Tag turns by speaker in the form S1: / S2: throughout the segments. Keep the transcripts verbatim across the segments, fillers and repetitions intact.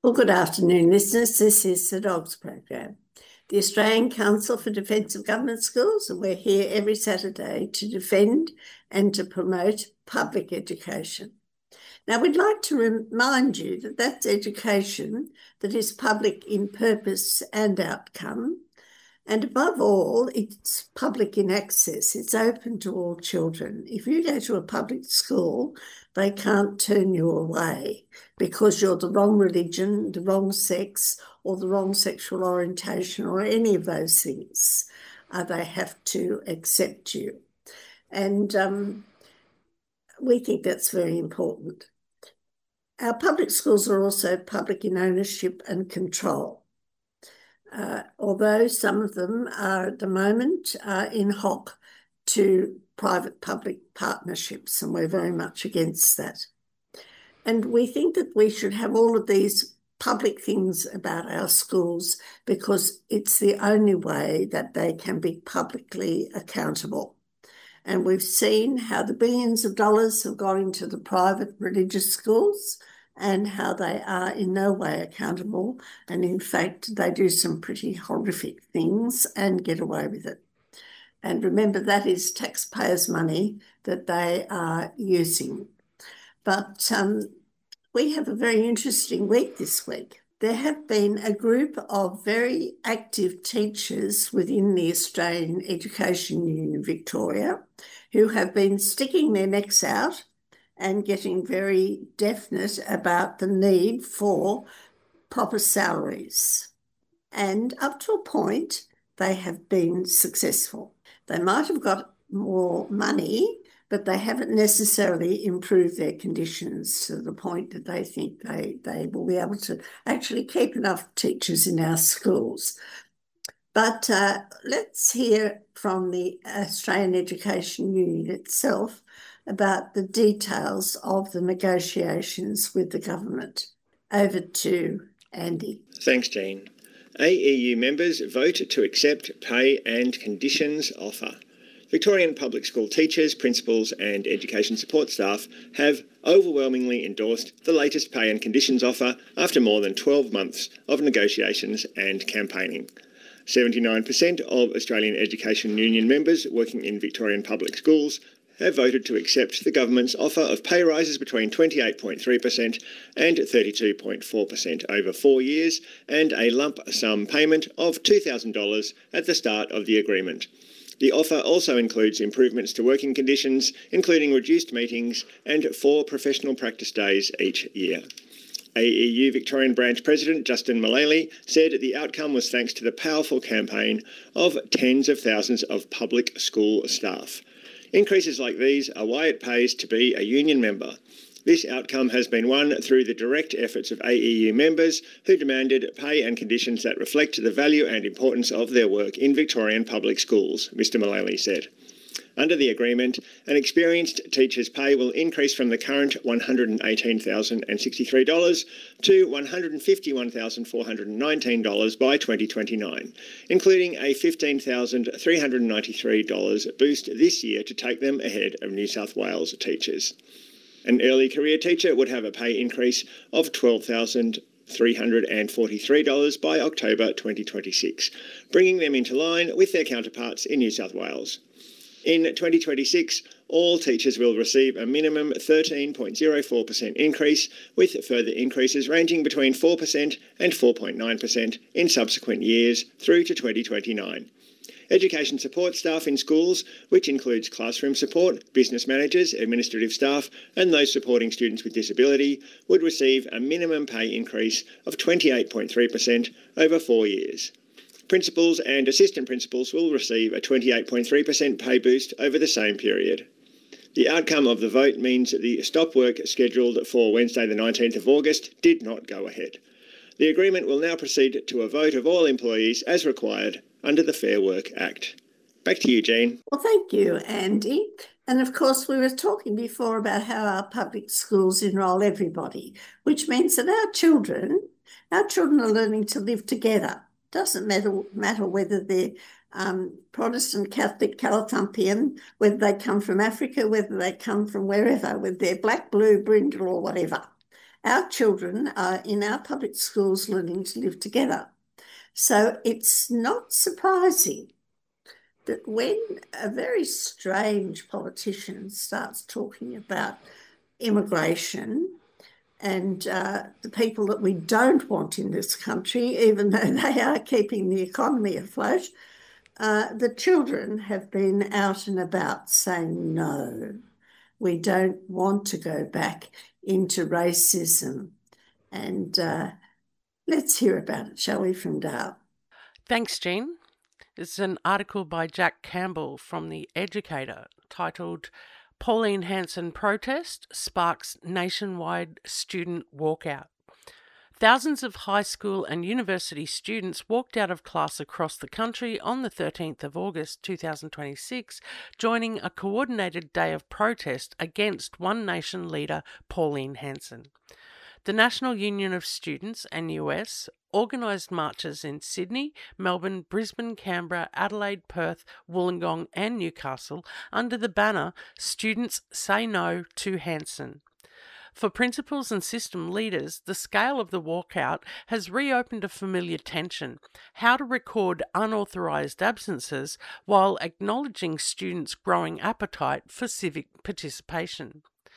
S1: Well, good afternoon, listeners. This is the Dogs Program, the Australian Council for Defence of Government Schools, and we're here every Saturday to defend and to promote public education. Now, we'd like to remind you that that's education that is public in purpose and outcome, and above all, it's public in access. It's open to all children. If you go to a public school, they can't turn you away because you're the wrong religion, the wrong sex, or the wrong sexual orientation, or any of those things. Uh, they have to accept you. And um, we think that's very important. Our public schools are also public in ownership and control. Uh, although some of them are at the moment uh, in hock to private-public partnerships, and we're very much against that. And we think that we should have all of these public things about our schools because it's the only way that they can be publicly accountable. And we've seen how the billions of dollars have gone into the private religious schools and how they are in no way accountable. And in fact, they do some pretty horrific things and get away with it. And remember, that is taxpayers' money that they are using. But um, we have a very interesting week this week. There have been a group of very active teachers within the Australian Education Union Victoria who have been sticking their necks out and getting very definite about the need for proper salaries. And up to a point, they have been successful. They might have got more money, but they haven't necessarily improved their conditions to the point that they think they, they will be able to actually keep enough teachers in our schools. But uh, let's hear from the Australian Education Union itself about the details of the negotiations with the government. Over to Andy.
S2: Thanks, Jean. A E U members vote to accept pay and conditions offer. Victorian public school teachers, principals and education support staff have overwhelmingly endorsed the latest pay and conditions offer after more than twelve months of negotiations and campaigning. seventy-nine percent of Australian Education Union members working in Victorian public schools have voted to accept the government's offer of pay rises between twenty-eight point three percent and thirty-two point four percent over four years and a lump sum payment of two thousand dollars at the start of the agreement. The offer also includes improvements to working conditions, including reduced meetings and four professional practice days each year. A E U Victorian Branch President Justin Mullally said the outcome was thanks to the powerful campaign of tens of thousands of public school staff. Increases like these are why it pays to be a union member. This outcome has been won through the direct efforts of A E U members who demanded pay and conditions that reflect the value and importance of their work in Victorian public schools, Mr Mullally said. Under the agreement, an experienced teacher's pay will increase from the current one hundred eighteen thousand sixty-three dollars to one hundred fifty-one thousand four hundred nineteen dollars by twenty twenty-nine, including a fifteen thousand three hundred ninety-three dollars boost this year to take them ahead of New South Wales teachers. An early career teacher would have a pay increase of twelve thousand three hundred forty-three dollars by October twenty twenty-six, bringing them into line with their counterparts in New South Wales. In twenty twenty-six, all teachers will receive a minimum thirteen point zero four percent increase, with further increases ranging between four percent and four point nine percent in subsequent years through to twenty twenty-nine. Education support staff in schools, which includes classroom support, business managers, administrative staff and those supporting students with disability, would receive a minimum pay increase of twenty-eight point three percent over four years. Principals and assistant principals will receive a twenty-eight point three percent pay boost over the same period. The outcome of the vote means that the stop work scheduled for Wednesday the nineteenth of August did not go ahead. The agreement will now proceed to a vote of all employees as required under the Fair Work Act. Back to you, Jean.
S1: Well, thank you, Andy. And of course, we were talking before about how our public schools enrol everybody, which means that our children, our children are learning to live together. Doesn't matter, matter whether they're um, Protestant, Catholic, Calathumpian, whether they come from Africa, whether they come from wherever, whether they're black, blue, brindle or whatever. Our children are in our public schools learning to live together. So it's not surprising that when a very strange politician starts talking about immigration and uh, the people that we don't want in this country, even though they are keeping the economy afloat, uh, the children have been out and about saying, no, we don't want to go back into racism. And uh, let's hear about it, shall we, from Dale?
S3: Thanks, Jean. It's an article by Jack Campbell from The Educator titled Pauline Hanson Protest Sparks Nationwide Student Walkout. Thousands of high school and university students walked out of class across the country on the thirteenth of August two thousand twenty-six, joining a coordinated day of protest against One Nation leader Pauline Hanson. The National Union of Students, N U S, organised marches in Sydney, Melbourne, Brisbane, Canberra, Adelaide, Perth, Wollongong and Newcastle under the banner Students Say No to Hanson. For principals and system leaders, the scale of the walkout has reopened a familiar tension: how to record unauthorised absences while acknowledging students' growing appetite for civic participation.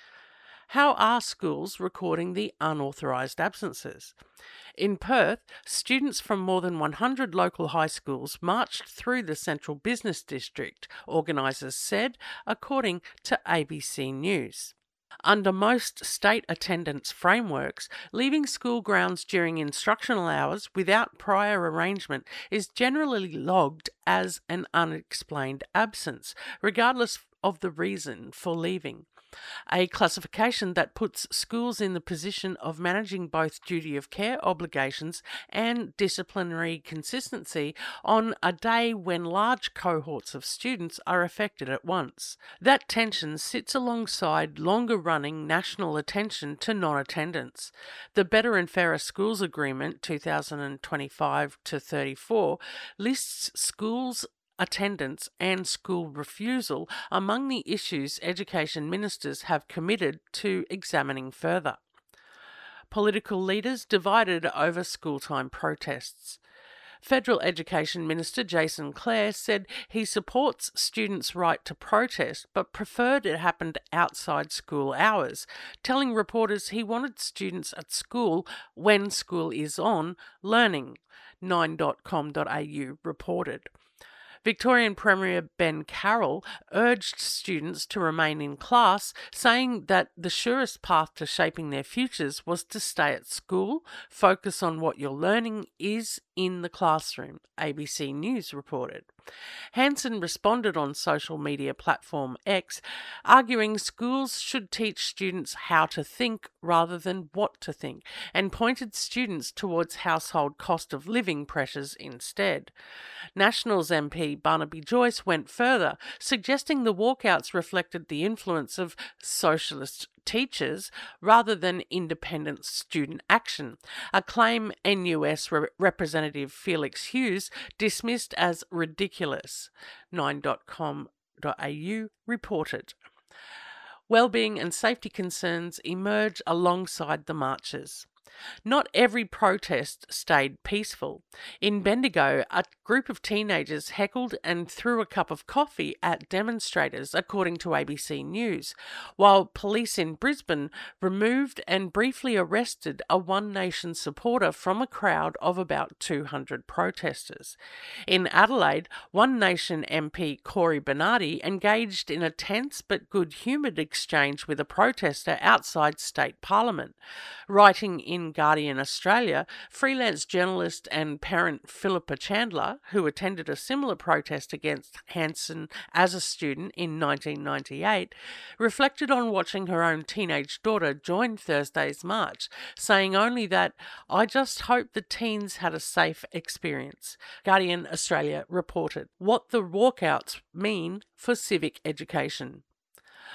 S3: How are schools recording the unauthorised absences? In Perth, students from more than one hundred local high schools marched through the central business district, organisers said, according to A B C News. Under most state attendance frameworks, leaving school grounds during instructional hours without prior arrangement is generally logged as an unexplained absence, regardless of the reason for leaving. A classification that puts schools in the position of managing both duty of care obligations and disciplinary consistency on a day when large cohorts of students are affected at once. That tension sits alongside longer-running national attention to non-attendance. The Better and Fairer Schools Agreement two thousand twenty-five to thirty-four lists schools attendance and school refusal among the issues education ministers have committed to examining further. Political leaders divided over school-time protests. Federal Education Minister Jason Clare said he supports students' right to protest but preferred it happened outside school hours, telling reporters he wanted students at school when school is on learning, nine dot com dot a u reported. Victorian Premier Ben Carroll urged students to remain in class, saying that the surest path to shaping their futures was to stay at school, focus on what your learning is in the classroom, A B C News reported. Hanson responded on social media platform X, arguing schools should teach students how to think rather than what to think, and pointed students towards household cost of living pressures instead. Nationals M P Barnaby Joyce went further, suggesting the walkouts reflected the influence of socialist teachers rather than independent student action, a claim N U S Re- Representative Felix Hughes dismissed as ridiculous, nine dot com dot a u reported. Wellbeing and safety concerns emerge alongside the marches. Not every protest stayed peaceful. In Bendigo, a group of teenagers heckled and threw a cup of coffee at demonstrators, according to A B C News, while police in Brisbane removed and briefly arrested a One Nation supporter from a crowd of about two hundred protesters. In Adelaide, One Nation M P Cory Bernardi engaged in a tense but good-humoured exchange with a protester outside State Parliament. Writing in Guardian Australia, freelance journalist and parent Philippa Chandler, who attended a similar protest against Hanson as a student in nineteen ninety-eight, reflected on watching her own teenage daughter join Thursday's march, saying only that, "I just hope the teens had a safe experience." Guardian Australia reported what the walkouts mean for civic education.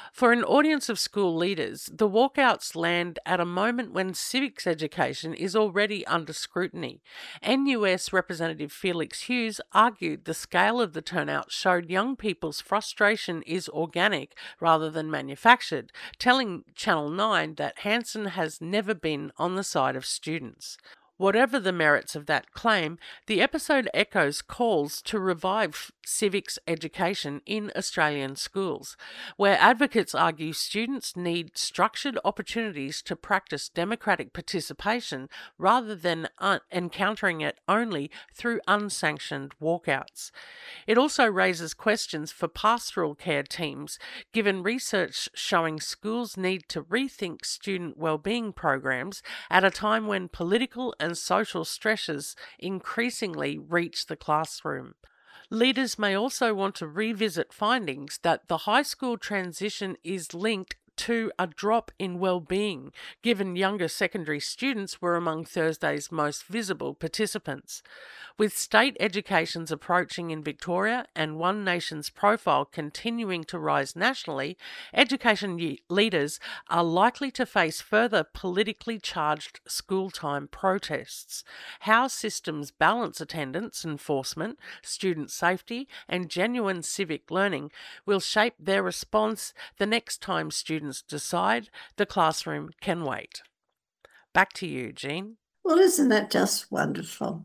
S3: For an audience of school leaders, the walkouts land at a moment when civics education is already under scrutiny. N U S Representative Felix Hughes argued the scale of the turnout showed young people's frustration is organic rather than manufactured, telling Channel nine that Hanson has never been on the side of students. Whatever the merits of that claim, the episode echoes calls to revive civics education in Australian schools, where advocates argue students need structured opportunities to practice democratic participation rather than un- encountering it only through unsanctioned walkouts. It also raises questions for pastoral care teams, given research showing schools need to rethink student wellbeing programs at a time when political and social stresses increasingly reach the classroom. Leaders may also want to revisit findings that the high school transition is linked to a drop in well-being, given younger secondary students were among Thursday's most visible participants. With state educations approaching in Victoria and One Nation's profile continuing to rise nationally, education ye- leaders are likely to face further politically charged school time protests. How systems balance attendance, enforcement, student safety, and genuine civic learning will shape their response the next time students decide the classroom can wait. Back to you, Jean.
S1: Well, isn't that just wonderful?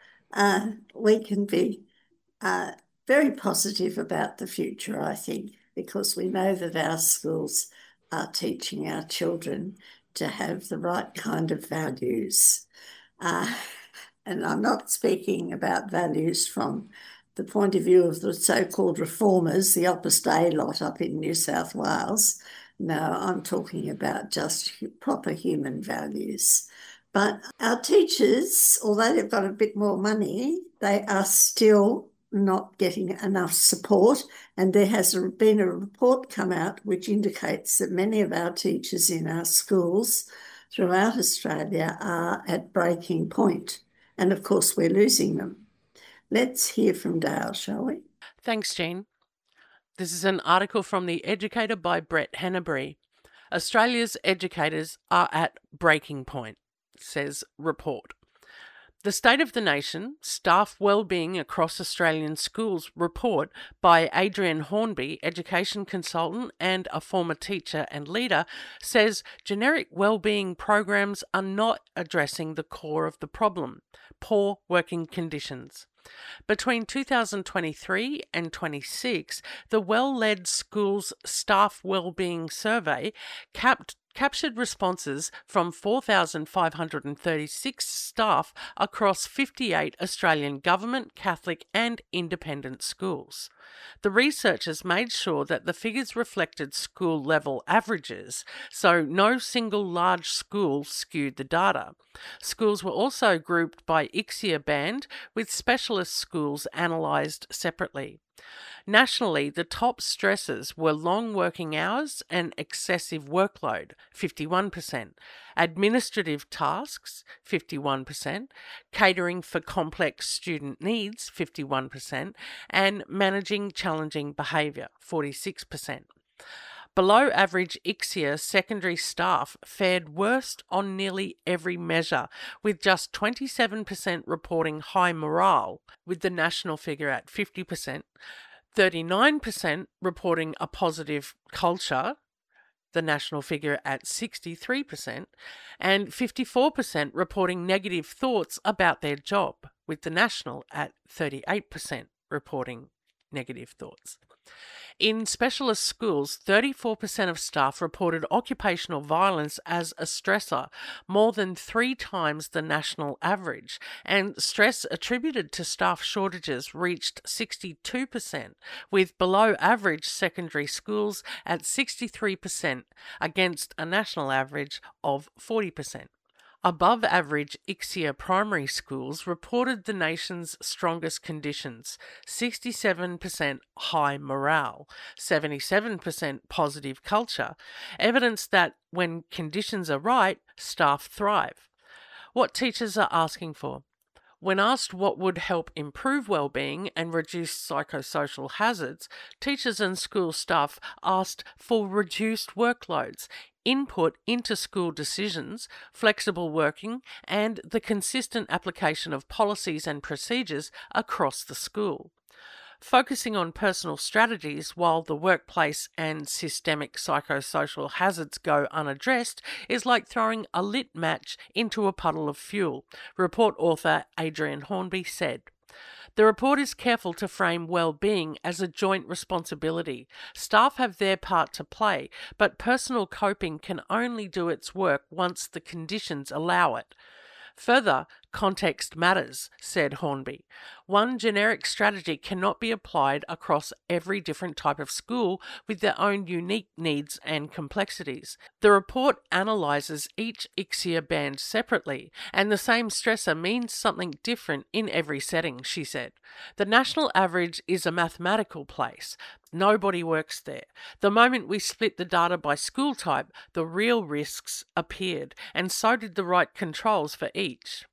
S1: Uh, we can be uh, very positive about the future, I think, because we know that our schools are teaching our children to have the right kind of values. Uh, and I'm not speaking about values from the point of view of the so-called reformers, the Opus Dei lot up in New South Wales. No, I'm talking about just proper human values. But our teachers, although they've got a bit more money, they are still not getting enough support. And there has been a report come out which indicates that many of our teachers in our schools throughout Australia are at breaking point. And of course, we're losing them. Let's hear from Dale, shall we?
S3: Thanks, Jean. This is an article from The Educator by Brett Henneberry. Australia's educators are at breaking point, says report. The State of the Nation, Staff Wellbeing Across Australian Schools report by Adrian Hornby, education consultant and a former teacher and leader, says generic wellbeing programs are not addressing the core of the problem, poor working conditions. Between two thousand twenty-three and twenty-six, the Well-Led Schools Staff Wellbeing Survey capped captured responses from four thousand five hundred thirty-six staff across fifty-eight Australian government, Catholic and independent schools. The researchers made sure that the figures reflected school-level averages, so no single large school skewed the data. Schools were also grouped by I C S I A band, with specialist schools analysed separately. Nationally, the top stresses were long working hours and excessive workload, fifty-one percent, administrative tasks, fifty-one percent, catering for complex student needs, fifty-one percent, and managing challenging behaviour, forty-six percent. Below average I C S I A secondary staff fared worst on nearly every measure, with just twenty-seven percent reporting high morale, with the national figure at fifty percent, thirty-nine percent reporting a positive culture, the national figure at sixty-three percent, and fifty-four percent reporting negative thoughts about their job, with the national at thirty-eight percent reporting negative thoughts. In specialist schools, thirty-four percent of staff reported occupational violence as a stressor, more than three times the national average, and stress attributed to staff shortages reached sixty-two percent, with below average secondary schools at sixty-three percent against a national average of forty percent. Above average I C S I A primary schools reported the nation's strongest conditions, sixty-seven percent high morale, seventy-seven percent positive culture, evidence that when conditions are right, staff thrive. What teachers are asking for: When asked what would help improve well-being and reduce psychosocial hazards, teachers and school staff asked for reduced workloads, input into school decisions, flexible working, and the consistent application of policies and procedures across the school. Focusing on personal strategies while the workplace and systemic psychosocial hazards go unaddressed is like throwing a lit match into a puddle of fuel, report author Adrian Hornby said. The report is careful to frame well-being as a joint responsibility. Staff have their part to play, but personal coping can only do its work once the conditions allow it. Further, context matters, said Hornby. One generic strategy cannot be applied across every different type of school with their own unique needs and complexities. The report analyses each I C S I A band separately, and the same stressor means something different in every setting, she said. The national average is a mathematical place. Nobody works there. The moment we split the data by school type, the real risks appeared, and so did the right controls for each.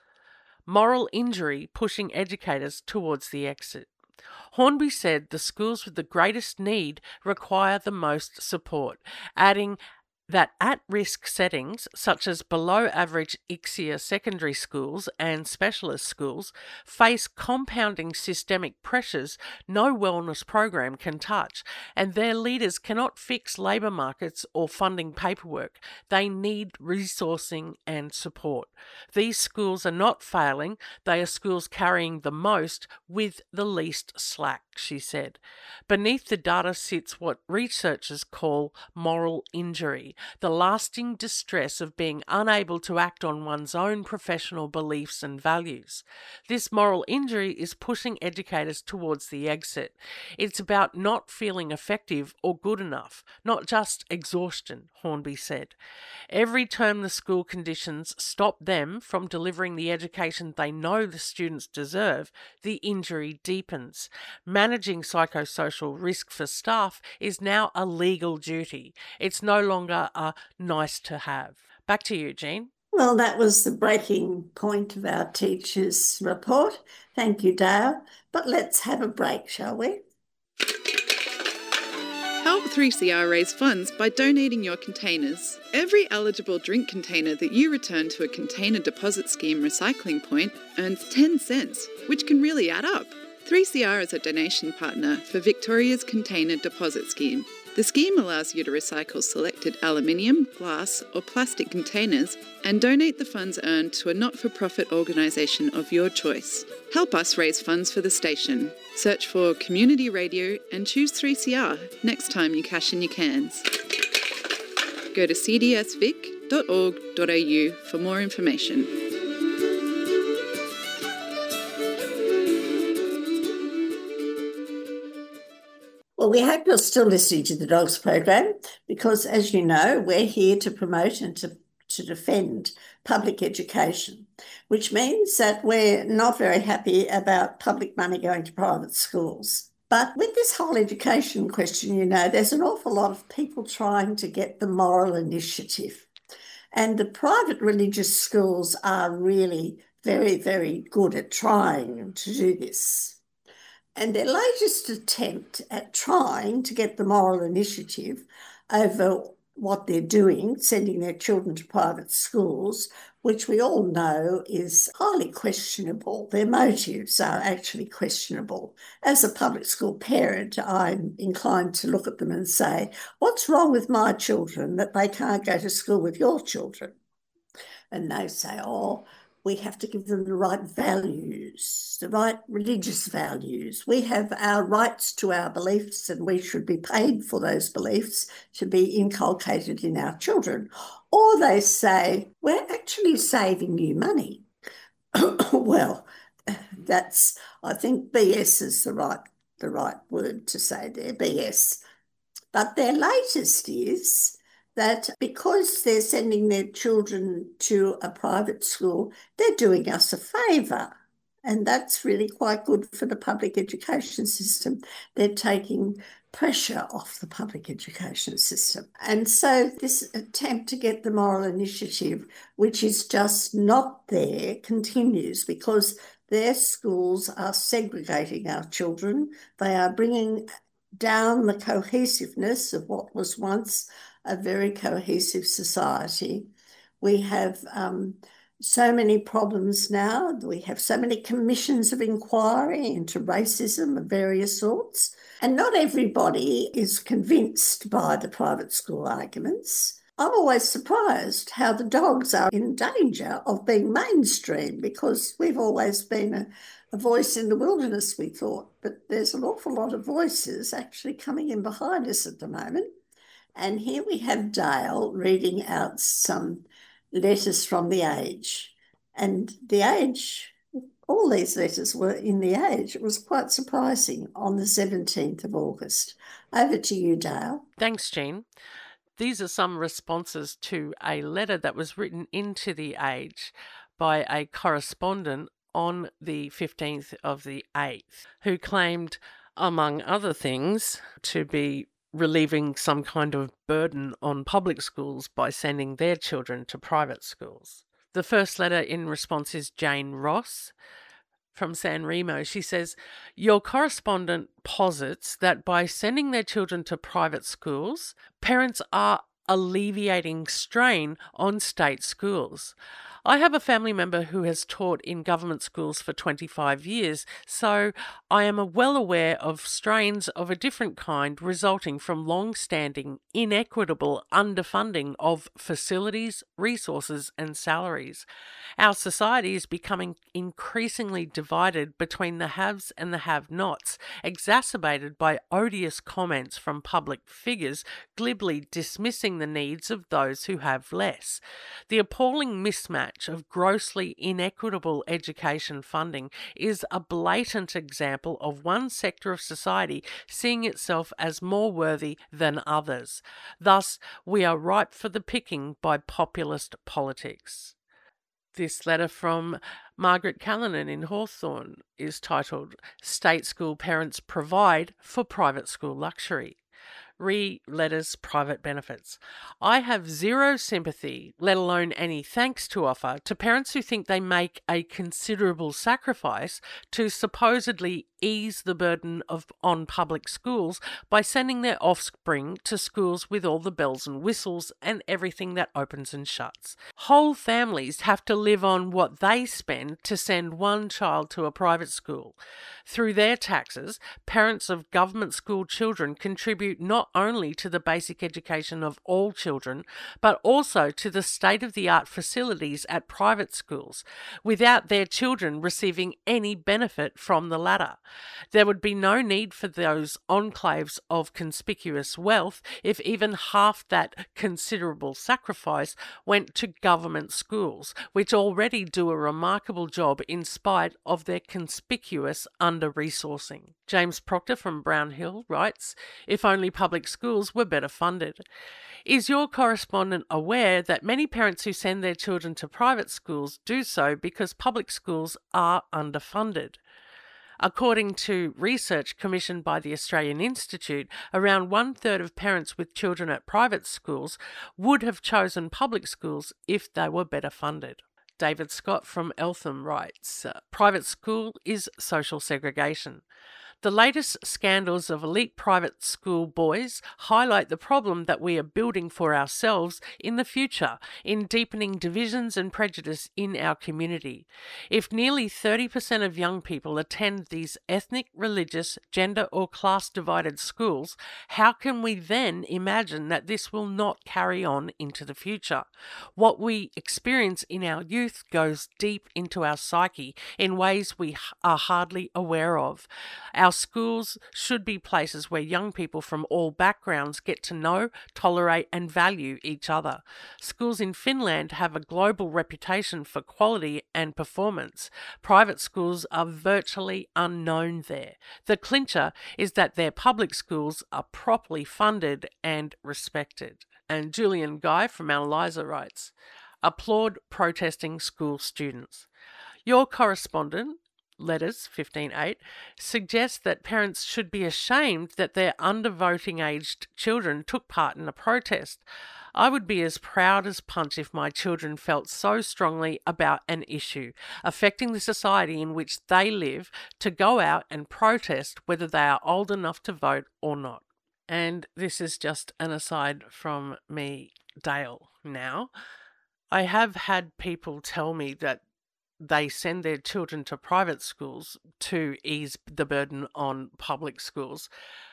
S3: Moral injury pushing educators towards the exit. Hornby said the schools with the greatest need require the most support, adding that at-risk settings, such as below-average I C S I A secondary schools and specialist schools, face compounding systemic pressures no wellness program can touch, and their leaders cannot fix labour markets or funding paperwork. They need resourcing and support. These schools are not failing, they are schools carrying the most with the least slack, she said. Beneath the data sits what researchers call moral injury, the lasting distress of being unable to act on one's own professional beliefs and values. This moral injury is pushing educators towards the exit. It's about not feeling effective or good enough, not just exhaustion, Hornby said. Every term the school conditions stop them from delivering the education they know the students deserve, the injury deepens. Managing psychosocial risk for staff is now a legal duty. It's no longer a nice to have. Back to you, Jean.
S1: Well, that was the breaking point of our teacher's report. Thank you, Dale. But let's have a break, shall we?
S4: Help three C R raise funds by donating your containers. Every eligible drink container that you return to a container deposit scheme recycling point earns ten cents, which can really add up. three C R is a donation partner for Victoria's Container Deposit Scheme. The scheme allows you to recycle selected aluminium, glass or plastic containers and donate the funds earned to a not-for-profit organisation of your choice. Help us raise funds for the station. Search for Community Radio and choose three C R next time you cash in your cans. Go to c d s vic dot org dot a u for more information.
S1: Well, we hope you're still listening to the Dogs program because, as you know, we're here to promote and to, to defend public education, which means that we're not very happy about public money going to private schools. But with this whole education question, you know, there's an awful lot of people trying to get the moral initiative. And the private religious schools are really very, very good at trying to do this. And their latest attempt at trying to get the moral initiative over what they're doing, sending their children to private schools, which we all know is highly questionable. Their motives are actually questionable. As a public school parent, I'm inclined to look at them and say, what's wrong with my children that they can't go to school with your children? And they say, oh, we have to give them the right values, the right religious values. We have our rights to our beliefs and we should be paid for those beliefs to be inculcated in our children. Or they say, we're actually saving you money. Well, that's, I think B S is the right, the right word to say there, B S. But their latest is that because they're sending their children to a private school, they're doing us a favour. And that's really quite good for the public education system. They're taking pressure off the public education system. And so this attempt to get the moral initiative, which is just not there, continues because their schools are segregating our children. They are bringing down the cohesiveness of what was once a very cohesive society. We have um, so many problems now. We have so many commissions of inquiry into racism of various sorts. And not everybody is convinced by the private school arguments. I'm always surprised how the dogs are in danger of being mainstream because we've always been a, a voice in the wilderness, we thought. But there's an awful lot of voices actually coming in behind us at the moment. And here we have Dale reading out some letters from The Age. And The Age, all these letters were in The Age. It was quite surprising on the seventeenth of August. Over to you, Dale.
S3: Thanks, Jean. These are some responses to a letter that was written into The Age by a correspondent on the fifteenth of the eighth, who claimed, among other things, to be relieving some kind of burden on public schools by sending their children to private schools. The first letter in response is Jane Ross from San Remo. She says, your correspondent posits that by sending their children to private schools, parents are alleviating strain on state schools. I have a family member who has taught in government schools for twenty-five years, so I am well aware of strains of a different kind resulting from long-standing, inequitable underfunding of facilities, resources and salaries. Our society is becoming increasingly divided between the haves and the have-nots, exacerbated by odious comments from public figures glibly dismissing the needs of those who have less. The appalling mismatch of grossly inequitable education funding is a blatant example of one sector of society seeing itself as more worthy than others. Thus, we are ripe for the picking by populist politics. This letter from Margaret Callanan in Hawthorne is titled, State School Parents Provide for Private School Luxury. Re letters private benefits. I have zero sympathy, let alone any thanks to offer, to parents who think they make a considerable sacrifice to supposedly ease the burden of on public schools by sending their offspring to schools with all the bells and whistles and everything that opens and shuts. Whole families have to live on what they spend to send one child to a private school. Through their taxes, parents of government school children contribute not only to the basic education of all children, but also to the state-of-the-art facilities at private schools, without their children receiving any benefit from the latter. There would be no need for those enclaves of conspicuous wealth if even half that considerable sacrifice went to government schools, which already do a remarkable job in spite of their conspicuous under-resourcing. James Proctor from Brown Hill writes, if only public schools were better funded. Is your correspondent aware that many parents who send their children to private schools do so because public schools are underfunded? According to research commissioned by the Australian Institute, around one-third of parents with children at private schools would have chosen public schools if they were better funded. David Scott from Eltham writes, private school is social segregation. The latest scandals of elite private school boys highlight the problem that we are building for ourselves in the future in deepening divisions and prejudice in our community. If nearly thirty percent of young people attend these ethnic, religious, gender or class divided schools, how can we then imagine that this will not carry on into the future? What we experience in our youth goes deep into our psyche in ways we are hardly aware of. Our schools should be places where young people from all backgrounds get to know, tolerate and value each other. Schools in Finland have a global reputation for quality and performance. Private schools are virtually unknown there. The clincher is that their public schools are properly funded and respected. And Julian Guy from Mount Eliza writes, applaud protesting school students. Your correspondent Letters fifteen eight suggests that parents should be ashamed that their under-voting aged children took part in a protest. I would be as proud as punch if my children felt so strongly about an issue affecting the society in which they live to go out and protest whether they are old enough to vote or not. And this is just an aside from me, Dale, now. I have had people tell me that they send their children to private schools to ease the burden on public schools.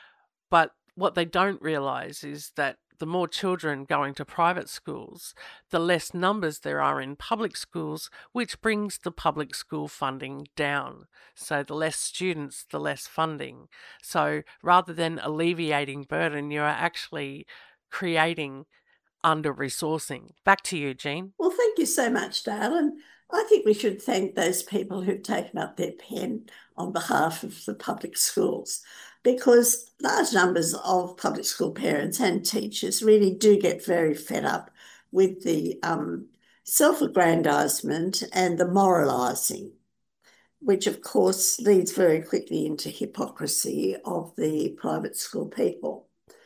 S3: But what they don't realise is that the more children going to private schools, the less numbers there are in public schools, which brings the public school funding down. So the less students, the less funding. So rather than alleviating burden, you're actually creating under-resourcing. Back to you, Jean.
S1: Well, thank you so much, Dale. And I think we should thank those people who've taken up their pen on behalf of the public schools, because large numbers of public school parents and teachers really do get very fed up with the um, self-aggrandisement and the moralising, which of course leads very quickly into hypocrisy of the private school people.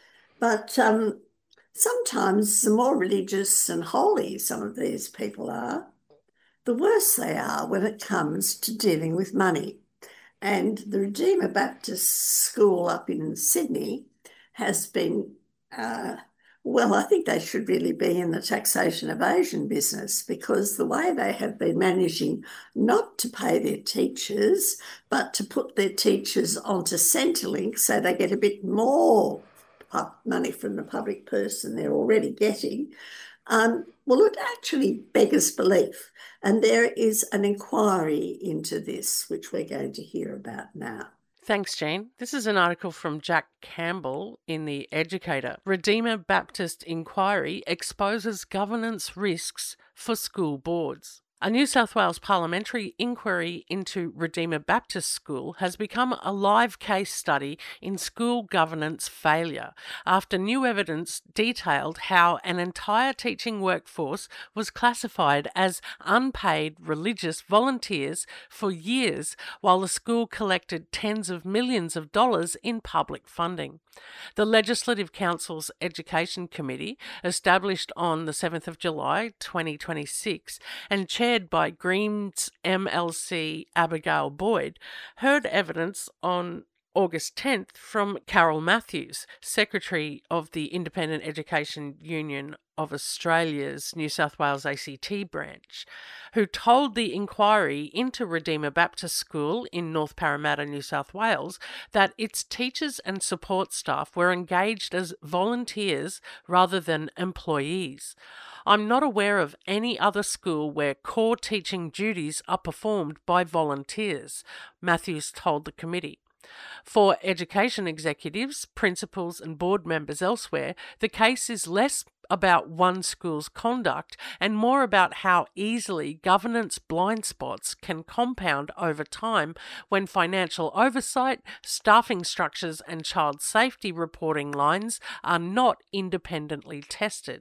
S1: But um, sometimes the more religious and holy some of these people are, the worse they are when it comes to dealing with money. And the Redeemer Baptist School up in Sydney has been, uh, well, I think they should really be in the taxation evasion business, because the way they have been managing not to pay their teachers, but to put their teachers onto Centrelink so they get a bit more money from the public person they're already getting, um, well, it actually beggars belief. And there is an inquiry into this, which we're going to hear about now.
S3: Thanks, Jane. This is an article from Jack Campbell in The Educator. Redeemer Baptist Inquiry exposes governance risks for school boards. A New South Wales parliamentary inquiry into Redeemer Baptist School has become a live case study in school governance failure after new evidence detailed how an entire teaching workforce was classified as unpaid religious volunteers for years while the school collected tens of millions of dollars in public funding. The Legislative Council's Education Committee, established on the seventh of July twenty twenty-six and chaired by Greens M L C Abigail Boyd, heard evidence on August tenth from Carol Matthews, Secretary of the Independent Education Union of Australia's New South Wales A C T branch, who told the inquiry into Redeemer Baptist School in North Parramatta, New South Wales, that its teachers and support staff were engaged as volunteers rather than employees. I'm not aware of any other school where core teaching duties are performed by volunteers, Matthews told the committee. For education executives, principals and board members elsewhere, the case is less about one school's conduct and more about how easily governance blind spots can compound over time when financial oversight, staffing structures and child safety reporting lines are not independently tested.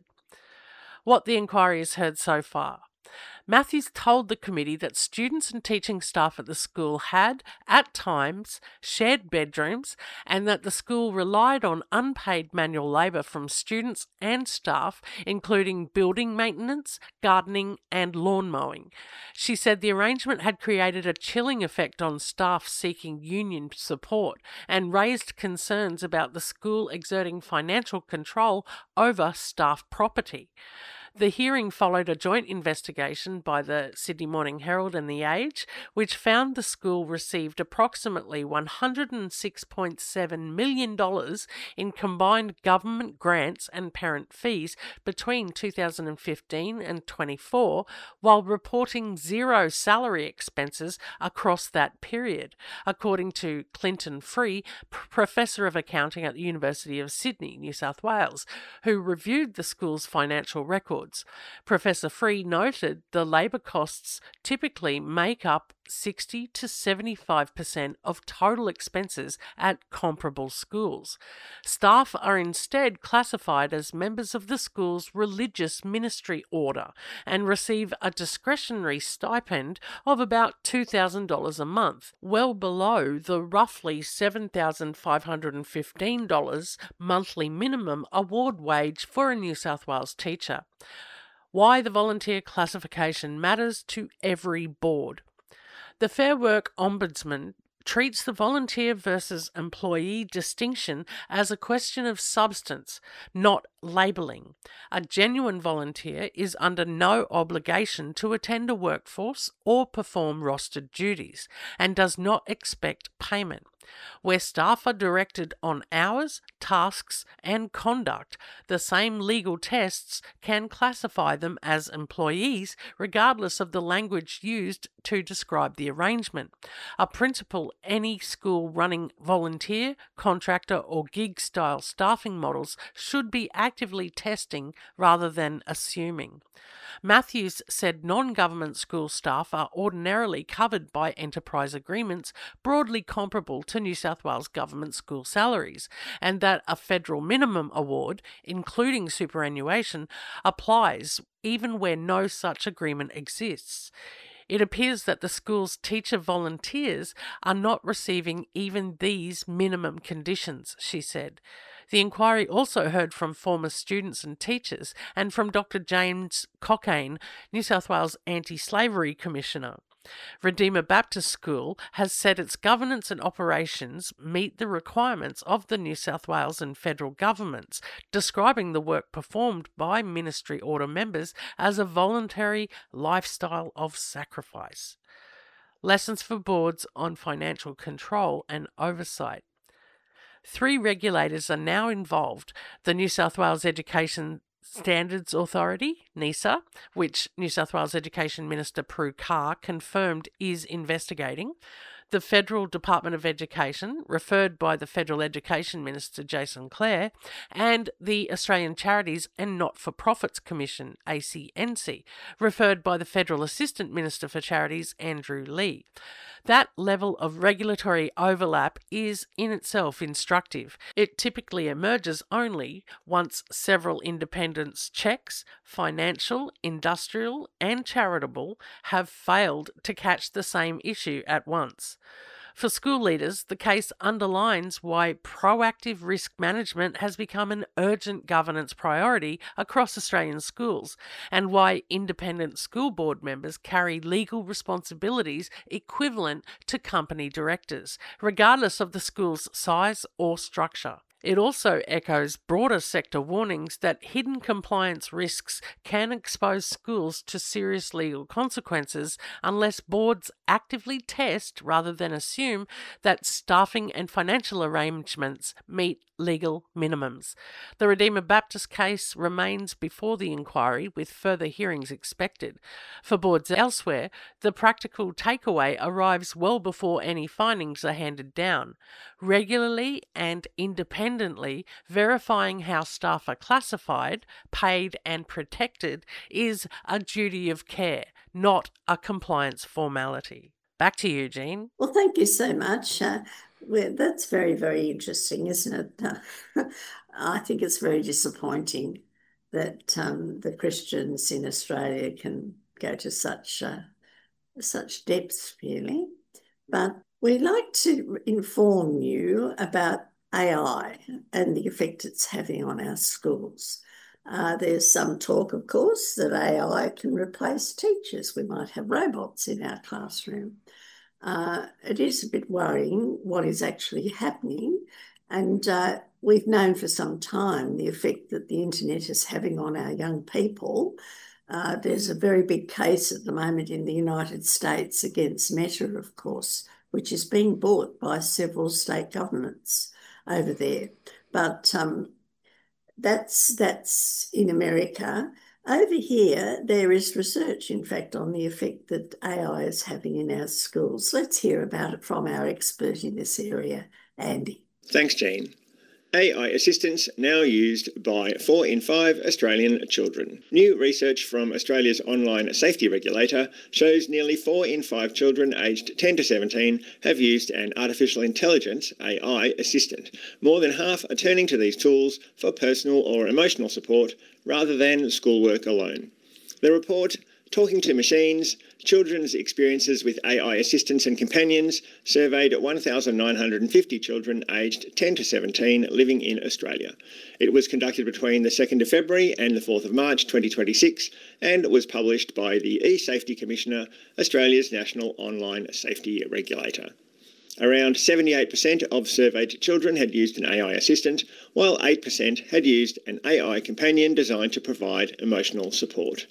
S3: What the inquiry has heard so far. Matthews told the committee that students and teaching staff at the school had, at times, shared bedrooms and that the school relied on unpaid manual labour from students and staff, including building maintenance, gardening and lawn mowing. She said the arrangement had created a chilling effect on staff seeking union support and raised concerns about the school exerting financial control over staff property. The hearing followed a joint investigation by the Sydney Morning Herald and The Age, which found the school received approximately one hundred six point seven million dollars in combined government grants and parent fees between two thousand fifteen and twenty-four, while reporting zero salary expenses across that period, according to Clinton Free, Professor of Accounting at the University of Sydney, New South Wales, who reviewed the school's financial records. Professor Free noted the labour costs typically make up sixty to seventy-five percent of total expenses at comparable schools. Staff are instead classified as members of the school's religious ministry order and receive a discretionary stipend of about two thousand dollars a month, well below the roughly seven thousand five hundred fifteen dollars monthly minimum award wage for a New South Wales teacher. Why the volunteer classification matters to every board. The Fair Work Ombudsman treats the volunteer versus employee distinction as a question of substance, not labelling. A genuine volunteer is under no obligation to attend a workforce or perform rostered duties and does not expect payment. Where staff are directed on hours, tasks, and conduct, the same legal tests can classify them as employees regardless of the language used to describe the arrangement. A principle any school running volunteer, contractor, or gig-style staffing models should be actively testing rather than assuming. Matthews said non-government school staff are ordinarily covered by enterprise agreements broadly comparable to New South Wales government school salaries, and that a federal minimum award, including superannuation, applies even where no such agreement exists. It appears that the school's teacher volunteers are not receiving even these minimum conditions, she said. The inquiry also heard from former students and teachers and from Doctor James Cockayne, New South Wales Anti-Slavery Commissioner. Redeemer Baptist School has said its governance and operations meet the requirements of the New South Wales and federal governments, describing the work performed by ministry order members as a voluntary lifestyle of sacrifice. Lessons for boards on financial control and oversight. Three regulators are now involved: the New South Wales Education Standards Authority, NESA, which New South Wales Education Minister Prue Carr confirmed is investigating, the Federal Department of Education, referred by the Federal Education Minister Jason Clare, and the Australian Charities and Not-for-Profits Commission, A C N C, referred by the Federal Assistant Minister for Charities Andrew Lee. That level of regulatory overlap is in itself instructive. It typically emerges only once several independence checks, financial, industrial, and charitable, have failed to catch the same issue at once. For school leaders, the case underlines why proactive risk management has become an urgent governance priority across Australian schools, and why independent school board members carry legal responsibilities equivalent to company directors, regardless of the school's size or structure. It also echoes broader sector warnings that hidden compliance risks can expose schools to serious legal consequences unless boards actively test rather than assume that staffing and financial arrangements meet legal minimums. The Redeemer Baptist case remains before the inquiry, with further hearings expected. For boards elsewhere, the practical takeaway arrives well before any findings are handed down. Regularly and independently verifying how staff are classified, paid and protected is a duty of care, not a compliance formality. Back to you, Jean.
S1: Well, thank you so much. Uh, well, that's very, very interesting, isn't it? Uh, I think it's very disappointing that um, the Christians in Australia can go to such uh, such depths, really. But we'd like to inform you about A I and the effect it's having on our schools. Uh, there's some talk, of course, that A I can replace teachers. We might have robots in our classroom. Uh, it is a bit worrying what is actually happening, and uh, we've known for some time the effect that the internet is having on our young people. Uh, there's a very big case at the moment in the United States against Meta, of course, which is being bought by several state governments over there. But um, that's, that's in America. Over here, there is research, in fact, on the effect that A I is having in our schools. Let's hear about it from our expert in this area, Andy.
S2: Thanks, Jean. A I assistants now used by four in five Australian children. New research from Australia's online safety regulator shows nearly four in five children aged ten to seventeen have used an artificial intelligence A I assistant. More than half are turning to these tools for personal or emotional support rather than schoolwork alone. The report, Talking to Machines, Children's Experiences with A I Assistants and Companions, surveyed one thousand nine hundred fifty children aged ten to seventeen living in Australia. It was conducted between the second of February and the fourth of March twenty twenty-six and was published by the eSafety Commissioner, Australia's national online safety regulator. Around seventy-eight percent of surveyed children had used an A I assistant, while eight percent had used an A I companion designed to provide emotional support.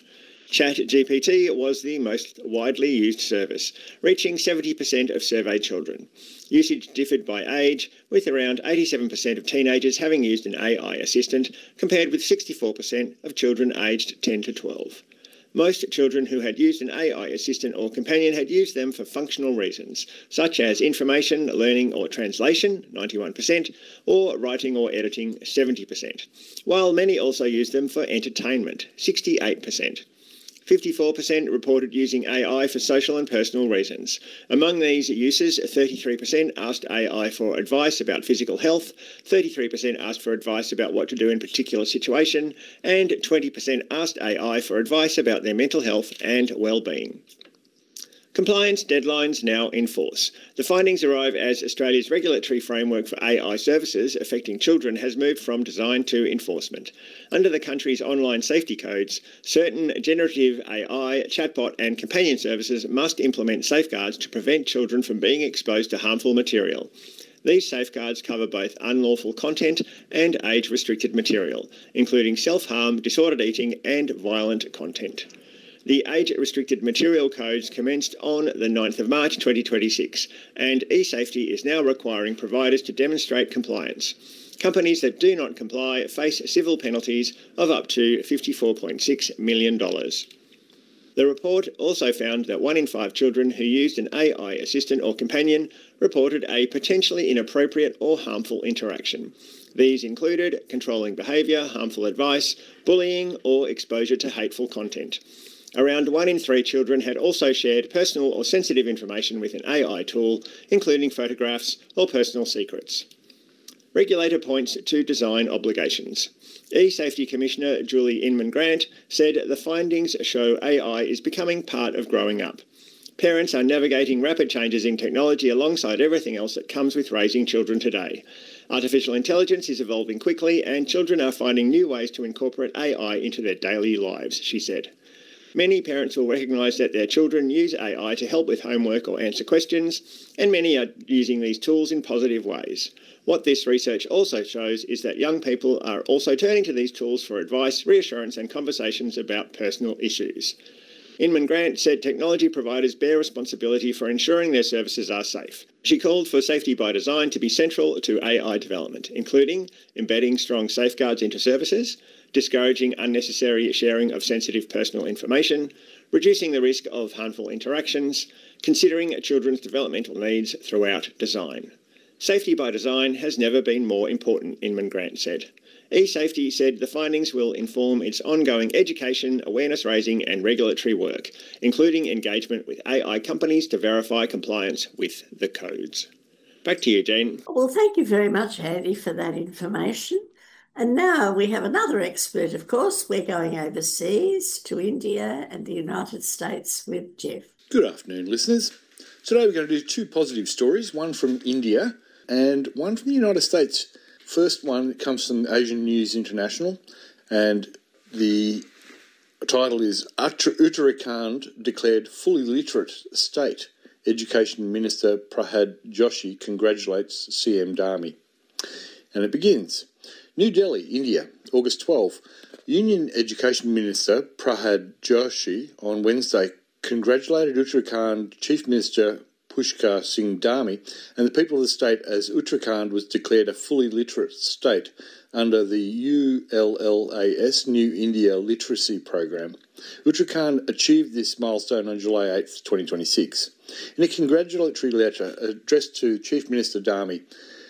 S2: ChatGPT was the most widely used service, reaching seventy percent of surveyed children. Usage differed by age, with around eighty-seven percent of teenagers having used an A I assistant, compared with sixty-four percent of children aged ten to twelve. Most children who had used an A I assistant or companion had used them for functional reasons, such as information, learning or translation, ninety-one percent, or writing or editing, seventy percent, while many also used them for entertainment, sixty-eight percent. fifty-four percent reported using A I for social and personal reasons. Among these uses, thirty-three percent asked A I for advice about physical health, thirty-three percent asked for advice about what to do in a particular situation, and twenty percent asked A I for advice about their mental health and well-being. Compliance deadlines now in force. The findings arrive as Australia's regulatory framework for A I services affecting children has moved from design to enforcement. Under the country's online safety codes, certain generative A I, chatbot and companion services must implement safeguards to prevent children from being exposed to harmful material. These safeguards cover both unlawful content and age-restricted material, including self-harm, disordered eating and violent content. The age-restricted material codes commenced on the ninth of March twenty twenty-six, and eSafety is now requiring providers to demonstrate compliance. Companies that do not comply face civil penalties of up to fifty-four point six million dollars. The report also found that one in five children who used an A I assistant or companion reported a potentially inappropriate or harmful interaction. These included controlling behaviour, harmful advice, bullying, or exposure to hateful content. Around one in three children had also shared personal or sensitive information with an A I tool, including photographs or personal secrets. Regulator points to design obligations. eSafety Commissioner Julie Inman-Grant said the findings show A I is becoming part of growing up. Parents are navigating rapid changes in technology alongside everything else that comes with raising children today. Artificial intelligence is evolving quickly and children are finding new ways to incorporate A I into their daily lives, she said. Many parents will recognise that their children use A I to help with homework or answer questions, and many are using these tools in positive ways. What this research also shows is that young people are also turning to these tools for advice, reassurance and conversations about personal issues. Inman-Grant said technology providers bear responsibility for ensuring their services are safe. She called for safety by design to be central to A I development, including embedding strong safeguards into services, discouraging unnecessary sharing of sensitive personal information, reducing the risk of harmful interactions, considering children's developmental needs throughout design. Safety by design has never been more important, Inman-Grant said. eSafety said the findings will inform its ongoing education, awareness raising and regulatory work, including engagement with A I companies to verify compliance with the codes. Back to you, Jane.
S1: Well, thank you very much, Andy, for that information. And now we have another expert, of course. We're going overseas to India and the United States with Jeff.
S5: Good afternoon, listeners. Today we're going to do two positive stories, one from India and one from the United States. First one comes from Asian News International, and the title is Uttarakhand declared fully literate state. Education Minister Prahad Joshi congratulates C M Dami. And it begins. New Delhi, India, August twelfth. Union Education Minister Prahad Joshi on Wednesday congratulated Uttarakhand Chief Minister Pushkar Singh Dhami and the people of the state as Uttarakhand was declared a fully literate state under the U L L A S New India Literacy Program. Uttarakhand achieved this milestone on July eighth, twenty twenty-six. In a congratulatory letter addressed to Chief Minister Dhami,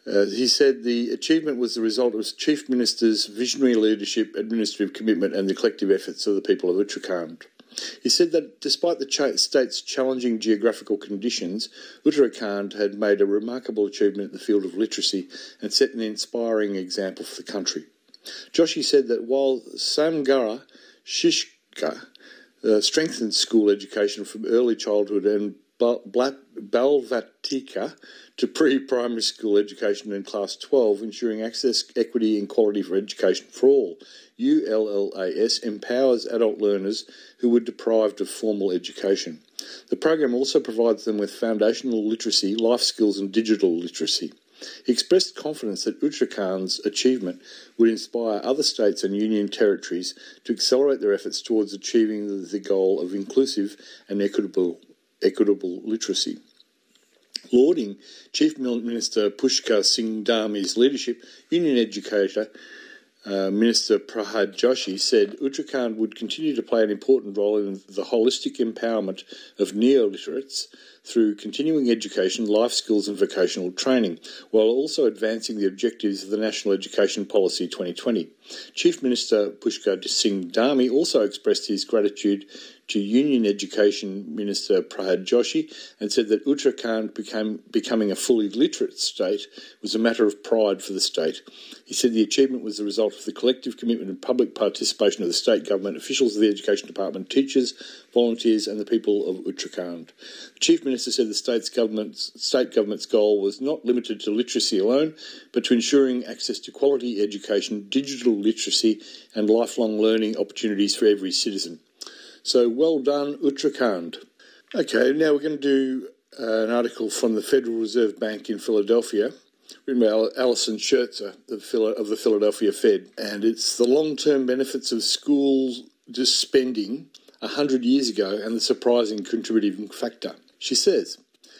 S5: Uh, he said the achievement was the result of Chief Minister's visionary leadership, administrative commitment and the collective efforts of the people of Uttarakhand. He said that despite the ch- state's challenging geographical conditions, Uttarakhand had made a remarkable achievement in the field of literacy and set an inspiring example for the country. Joshi said that while Samgara Shishka uh, strengthened school education from early childhood and Balvatika to pre-primary school education in class twelve, ensuring access, equity and quality for education for all, U L L A S empowers adult learners who were deprived of formal education. The program also provides them with foundational literacy, life skills and digital literacy. He expressed confidence that Uttarakhand's achievement would inspire other states and union territories to accelerate their efforts towards achieving the, the goal of inclusive and equitable, equitable literacy. Lauding Chief Minister Pushkar Singh Dhami's leadership, union educator Uh, Minister Prahad Joshi said Uttarakhand would continue to play an important role in the holistic empowerment of neo-literates through continuing education, life skills and vocational training, while also advancing the objectives of the National Education Policy twenty twenty. Chief Minister Pushkar Singh Dhami also expressed his gratitude to Union Education Minister Prahad Joshi and said that Uttarakhand became, becoming a fully literate state was a matter of pride for the state. He said the achievement was the result of the collective commitment and public participation of the state government, officials of the Education Department, teachers, volunteers and the people of Uttarakhand. The Chief Minister said the state's government's, state government's goal was not limited to literacy alone, but to ensuring access to quality education, digital literacy and lifelong learning opportunities for every citizen. So well done, Uttarakhand. Okay, now we're going to do uh, an article from the Federal Reserve Bank in Philadelphia, written by Alison Scherzer of the Philadelphia Fed. And it's the long-term benefits of school spending one hundred years ago and the surprising contributing factor. She says,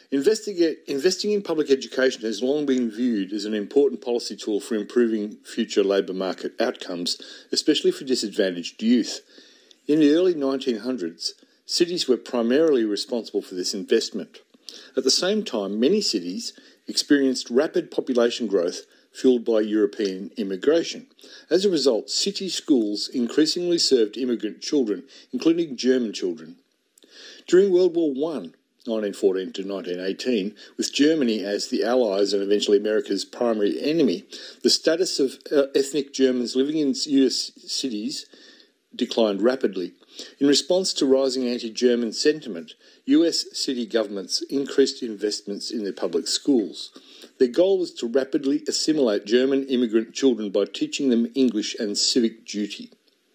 S5: investing in public education has long been viewed as an important policy tool for improving future labour market outcomes, especially for disadvantaged youth. In the early nineteen hundreds, cities were primarily responsible for this investment. At the same time, many cities experienced rapid population growth fueled by European immigration. As a result, city schools increasingly served immigrant children, including German children. During World War One, nineteen fourteen to nineteen eighteen, with Germany as the Allies and eventually America's primary enemy, the status of uh, ethnic Germans living in U S cities declined rapidly. In response to rising anti-German sentiment, U S city governments increased investments in their public schools. Their goal was to rapidly assimilate German immigrant children by teaching them English and civic duty.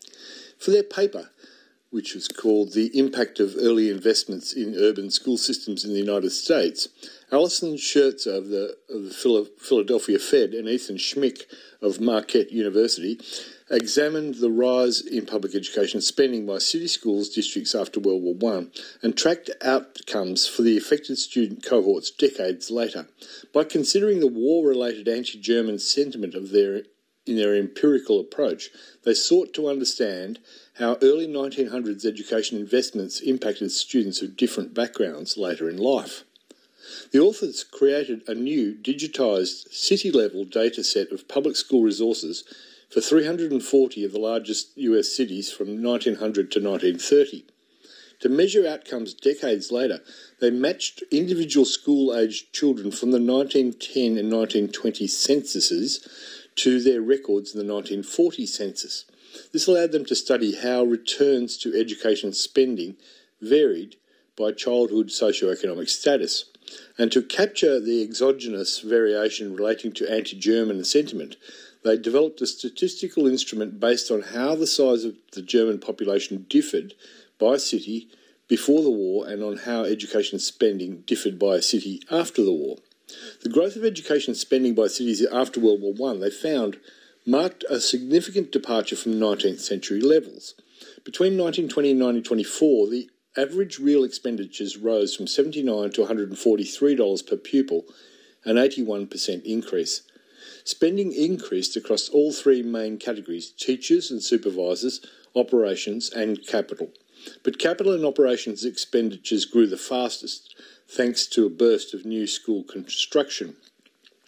S5: For their paper, which was called The Impact of Early Investments in Urban School Systems in the United States, Alison Scherzer of the, of the Philadelphia Fed and Ethan Schmick of Marquette University examined the rise in public education spending by city schools districts after World War One and tracked outcomes for the affected student cohorts decades later. By considering the war-related anti-German sentiment of their in their empirical approach, they sought to understand how early nineteen hundreds education investments impacted students of different backgrounds later in life. The authors created a new digitised city-level data set of public school resources for three hundred forty of the largest U S cities from nineteen hundred to nineteen thirty. To measure outcomes decades later, they matched individual school-aged children from the nineteen ten and nineteen twenty censuses to their records in the nineteen forty census. This allowed them to study how returns to education spending varied by childhood socioeconomic status. And to capture the exogenous variation relating to anti-German sentiment, they developed a statistical instrument based on how the size of the German population differed by city before the war and on how education spending differed by a city after the war. The growth of education spending by cities after World War One, they found, marked a significant departure from nineteenth century levels. Between nineteen twenty and nineteen twenty-four, the average real expenditures rose from seventy-nine dollars to one hundred forty-three dollars per pupil, an eighty-one percent increase. Spending increased across all three main categories: teachers and supervisors, operations and capital. But capital and operations expenditures grew the fastest, thanks to a burst of new school construction.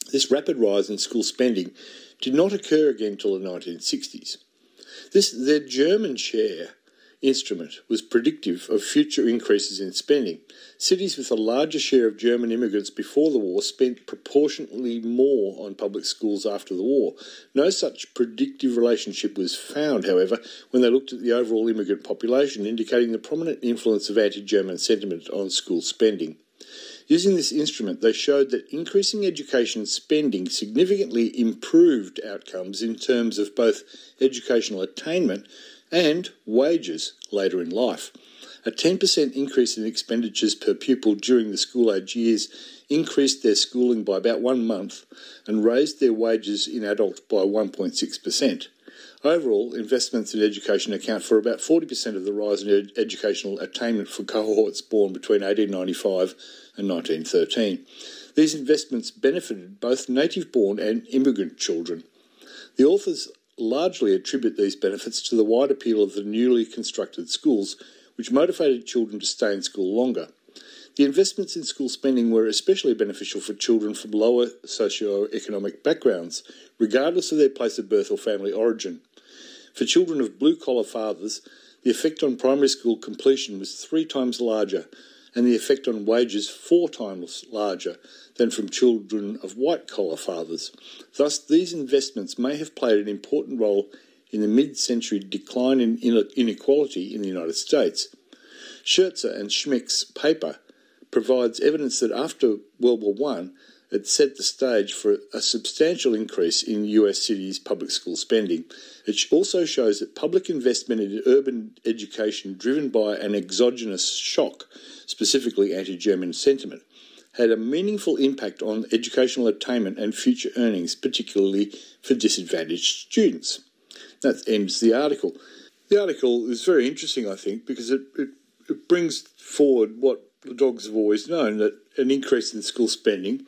S5: This rapid rise in school spending did not occur again until the nineteen sixties. This, their German share instrument was predictive of future increases in spending. Cities with a larger share of German immigrants before the war spent proportionately more on public schools after the war. No such predictive relationship was found, however, when they looked at the overall immigrant population, indicating the prominent influence of anti-German sentiment on school spending. Using this instrument, they showed that increasing education spending significantly improved outcomes in terms of both educational attainment and wages later in life. A ten percent increase in expenditures per pupil during the school-age years increased their schooling by about one month and raised their wages in adults by one point six percent. Overall, investments in education account for about forty percent of the rise in ed- educational attainment for cohorts born between eighteen ninety-five and nineteen thirteen. These investments benefited both native-born and immigrant children. The authors largely attribute these benefits to the wide appeal of the newly constructed schools, which motivated children to stay in school longer. The investments in school spending were especially beneficial for children from lower socio-economic backgrounds, regardless of their place of birth or family origin. For children of blue-collar fathers, the effect on primary school completion was three times larger, and the effect on wages four times larger than from children of white-collar fathers. Thus, these investments may have played an important role in the mid-century decline in inequality in the United States. Scherzer and Schmick's paper provides evidence that after World War One, it set the stage for a substantial increase in U S cities' public school spending. It also shows that public investment in urban education driven by an exogenous shock, specifically anti-German sentiment, had a meaningful impact on educational attainment and future earnings, particularly for disadvantaged students. That ends the article. The article is very interesting, I think, because it, it, it brings forward what the dogs have always known, that an increase in school spending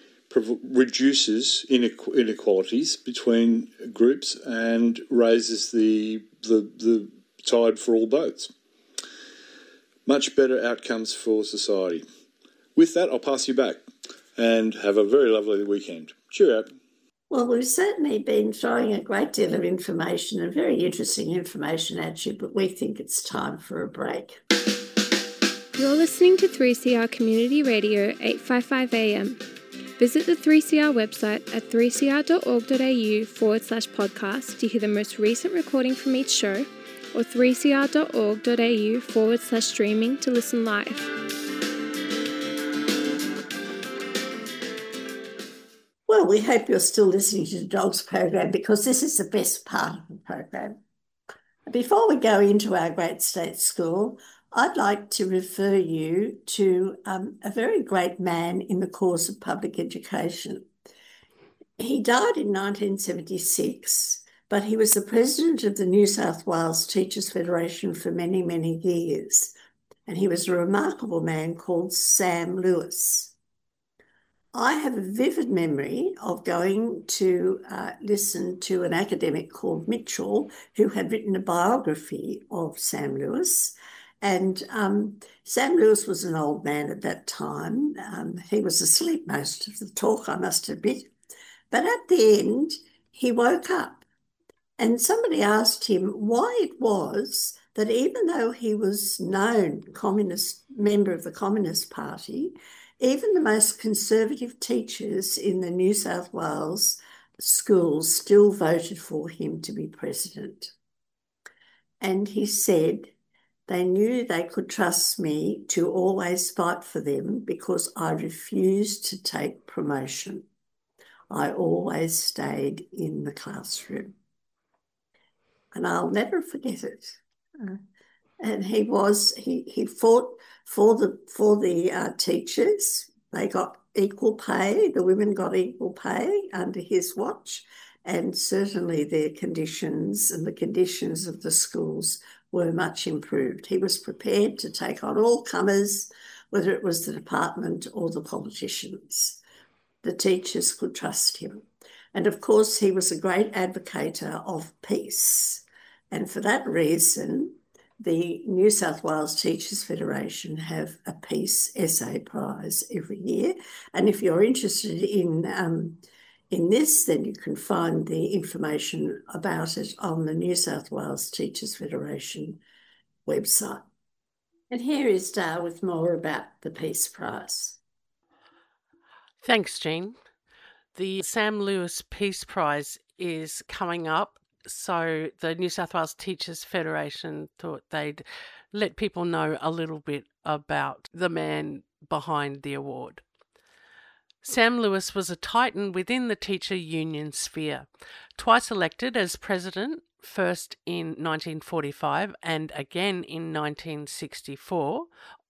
S5: reduces inequalities between groups and raises the, the the tide for all boats. Much better outcomes for society. With that, I'll pass you back and have a very lovely weekend. Cheer out.
S1: Well, we've certainly been throwing a great deal of information and very interesting information at you, but we think it's time for a break.
S6: You're listening to three C R Community Radio eight fifty-five A M. Visit the three C R website at three c r dot org dot a u forward slash podcast to hear the most recent recording from each show, or three c r dot org dot a u forward slash streaming to listen live.
S1: Well, we hope you're still listening to the Dogs program, because this is the best part of the program. Before we go into our great state school, I'd like to refer you to um, a very great man in the cause of public education. He died in nineteen seventy-six, but he was the president of the New South Wales Teachers Federation for many, many years. And he was a remarkable man called Sam Lewis. I have a vivid memory of going to uh, listen to an academic called Mitchell, who had written a biography of Sam Lewis. And um, Sam Lewis was an old man at that time. Um, he was asleep most of the talk, I must admit. But at the end, he woke up, and somebody asked him why it was that even though he was known communist member of the Communist Party, even the most conservative teachers in the New South Wales schools still voted for him to be president. And he said, they knew they could trust me to always fight for them because I refused to take promotion. I always stayed in the classroom. And I'll never forget it. Uh, and he was, he, he fought for the, for the uh, teachers. They got equal pay. The women got equal pay under his watch. And certainly their conditions and the conditions of the schools were much improved. He was prepared to take on all comers, whether it was the department or the politicians. The teachers could trust him. And of course, he was a great advocate of peace. And for that reason, the New South Wales Teachers Federation have a peace essay prize every year. And if you're interested in, um, in this, then you can find the information about it on the New South Wales Teachers Federation website. And here is Dale with more about the Peace Prize.
S3: Thanks, Jean. The Sam Lewis Peace Prize is coming up, so the New South Wales Teachers Federation thought they'd let people know a little bit about the man behind the award. Sam Lewis was a titan within the teacher union sphere. Twice elected as president, first in nineteen forty-five and again in nineteen sixty-four,